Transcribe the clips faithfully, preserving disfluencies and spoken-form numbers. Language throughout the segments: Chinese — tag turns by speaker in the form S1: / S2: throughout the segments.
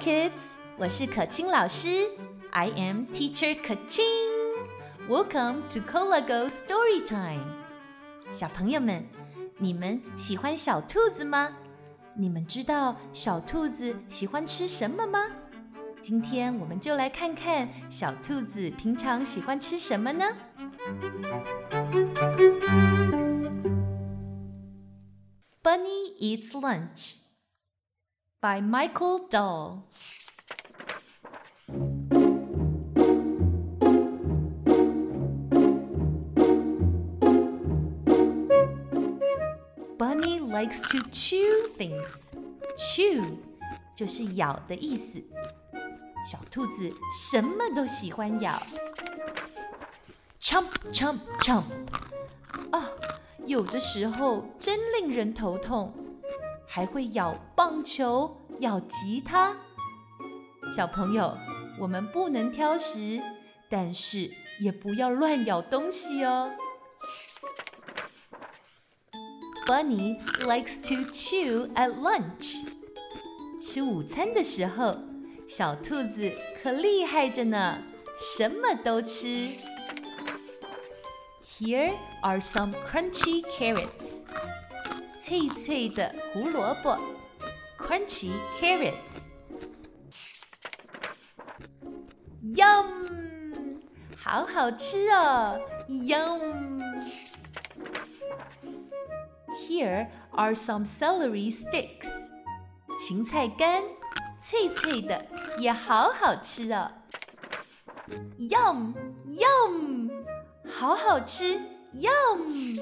S1: kids， 我是可清老师 I am Teacher 可清 Welcome to Kolago Story Time 小朋友们，你们喜欢小兔子吗？你们知道小兔子喜欢吃什么吗？今天我们就来看看小兔子平常喜欢吃什么呢？ Bunny Eats Lunch by Michael Dahl Bunny likes to chew things. Chew 就是咬的意思。小兔子什么都喜欢咬。Chomp, chomp, chomp. 啊，有的时候真令人头痛，还会咬棒球，咬吉他。小朋友，我们不能挑食，但是也不要乱咬东西哦。Bunny likes to chew at lunch. 吃午餐的时候，小兔子可厉害着呢，什么都吃。Here are some crunchy carrots. 脆脆的胡萝卜 ，crunchy carrots. Yum! 好好吃哦 ，Yum!Here are some celery sticks. 芹菜干，脆脆的，也好好吃哦。Yum, yum, 好好吃 ，Yum.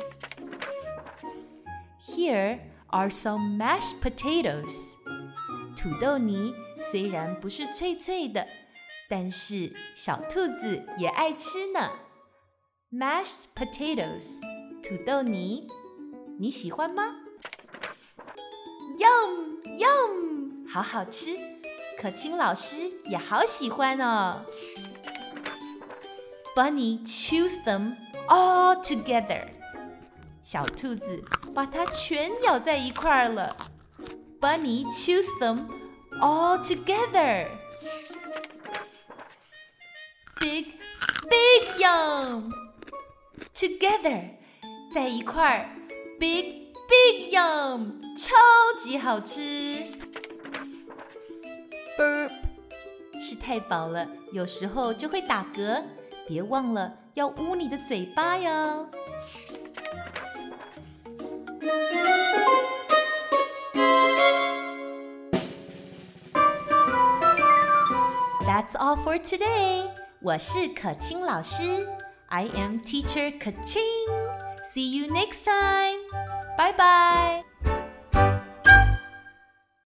S1: Here are some mashed potatoes. 土豆泥虽然不是脆脆的，但是小兔子也爱吃呢。Mashed potatoes, 土豆泥。你喜欢吗 ？Yum Yum， 好好吃，可清老师也好喜欢哦。Bunny chews them all together， 小兔子把它全咬在一块儿了。Bunny chews them all together. Big big yum together， 在一块儿。Big, big yum， 超级好吃。Burp， 吃太饱了，有时候就会打嗝，别忘了要捂你的嘴巴哟。That's all for today. 我是可清老师 I am Teacher 可清。See you next time. Bye bye.